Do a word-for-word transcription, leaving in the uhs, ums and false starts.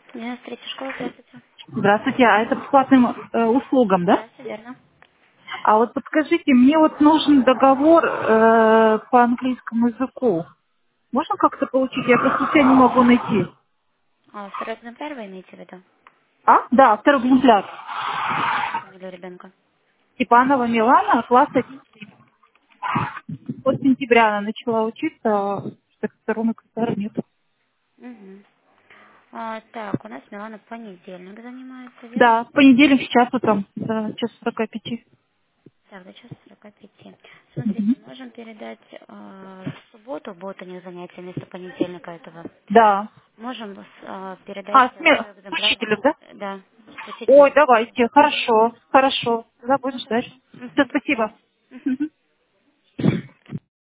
девяносто третья школа, здравствуйте. Здравствуйте, а это по платным э, услугам, да? Да, все верно. А вот подскажите, мне вот нужен договор э, по английскому языку. Можно как-то получить? Я просто себя не могу найти. А, второй экземпляр вы имеете в виду? А? Да, второй экземпляр. Фамилию ребенка. Степанова Милана, класс один. Вот с сентября она начала учиться, а так второго экземпляра нет. Угу. А, так, у нас Милана в понедельник занимается, верно? Да, в понедельник сейчас утром, до часа сорока пяти. Так, до часа сорока пяти. Смотрите, можем передать а, в субботу, будут у них занятия вместо понедельника этого. Да. Можем а, передать А, э, смело. свой С экземпляр, учителем, да? э, да, с учителем Ой, в давайте, понедельник. хорошо, хорошо. Тогда будем Все ждать. хорошо. Все, Угу. спасибо.